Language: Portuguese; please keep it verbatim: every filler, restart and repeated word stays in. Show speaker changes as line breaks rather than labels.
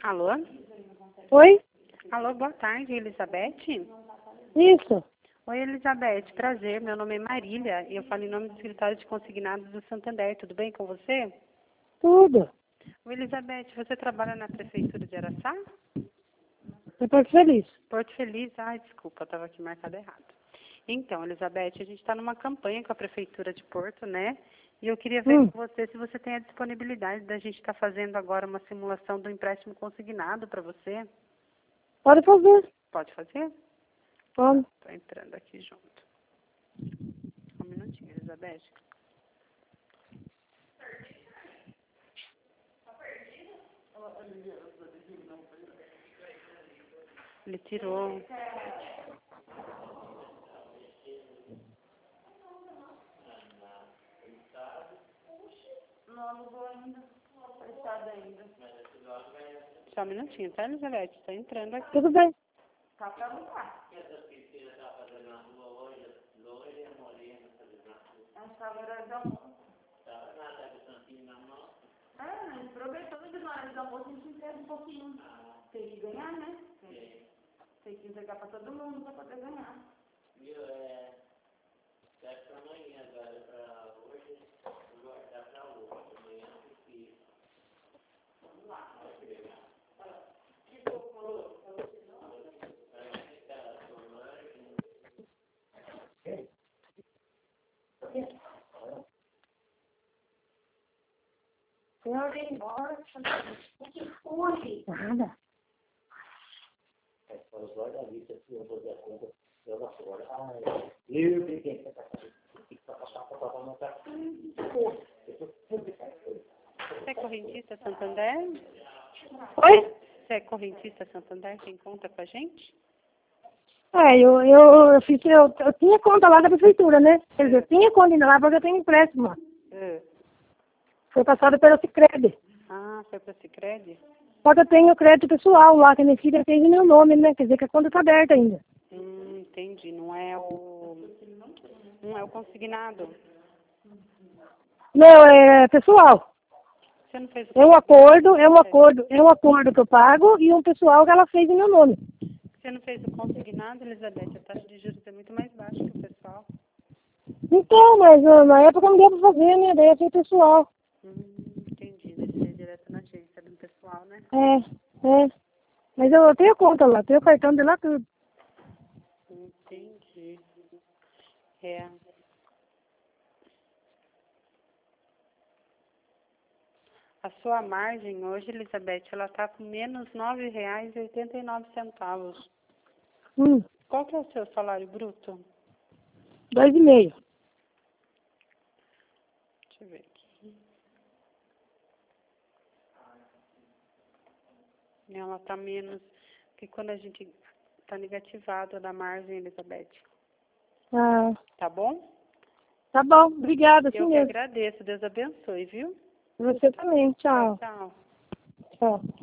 Alô?
Oi?
Alô, boa tarde, Elizabeth?
Isso.
Oi, Elizabeth, prazer. Meu nome é Marília e eu falo em nome do escritório de consignados do Santander. Tudo bem com você?
Tudo.
Oi, Elizabeth, você trabalha na Prefeitura de Araçá?
Eu tô feliz.
Porto Feliz? Ai, desculpa, estava aqui marcado errado. Então, Elizabeth, a gente está numa campanha com a Prefeitura de Porto, né? E eu queria ver
Hum.
com você se você tem a disponibilidade da gente estar fazendo agora uma simulação do empréstimo consignado para você.
Pode fazer.
Pode fazer?
Pode.
Estou entrando aqui junto. Um minutinho, Elizabeth. Ele tirou. Não alugou ainda. Fechado ainda. Só um minutinho, tá, Elizabeth? Estou entrando aqui.
Tudo bem.
Tá para alugar. É, mas aproveitou de nós, da moça, a gente entrega um pouquinho. Tem que ganhar, né? Tem, tem que entregar para todo mundo para poder ganhar. Viu, é... Dá para amanhã agora, para hoje, dá para hoje, amanhã é difícil. Vamos lá, vai pegar. O que você falou? Falou que não? Vai ficar a sua mãe.
Eu vim embora. O que foi? Nada.
Os olhos da vista, se eu fazer a conta, eu não sou. Ah, eu peguei que passar para passar no carro.
Você é correntista Santander?
Oi?
Você é correntista Santander? Tem conta com a gente?
É, eu, eu, eu fiz, eu, eu tinha conta lá da prefeitura, né? Quer dizer, eu tinha conta ainda lá porque eu tenho empréstimo lá.
É.
Foi passado pelo Sicredi.
Ah, foi para o Sicredi?
Só que eu tenho crédito pessoal lá, que a minha filha fez em meu nome, né? Quer dizer que a conta tá aberta ainda.
Hum, entendi. Não é o... Não é o consignado.
Não, é pessoal.
Você não fez o
É um acordo, é um acordo, é um acordo que eu pago e um pessoal que ela fez em meu nome.
Você não fez o consignado, Elizabeth? A taxa de juros é muito mais baixa que o pessoal.
Então, mas ah, na época não deu pra fazer, né? Daí eu fiz pessoal.
Hum, entendi. Deve ser direto na agência do pessoal, né?
É, é. Mas eu tenho conta lá, tenho cartão de lá tudo.
Entendi. É. A sua margem hoje, Elizabeth, ela está com menos nove reais e oitenta e nove centavos.
Hum,
Qual que é o seu salário bruto?
dois e meio.
Deixa eu ver aqui. Ela está menos que quando a gente está negativado da margem, Elizabeth.
Ah,
Tá bom?
tá bom, obrigada, assim
Eu que
mesmo.
agradeço. Deus abençoe, viu?
Você também,
Tchau,
tchau.
tchau.
Tchau.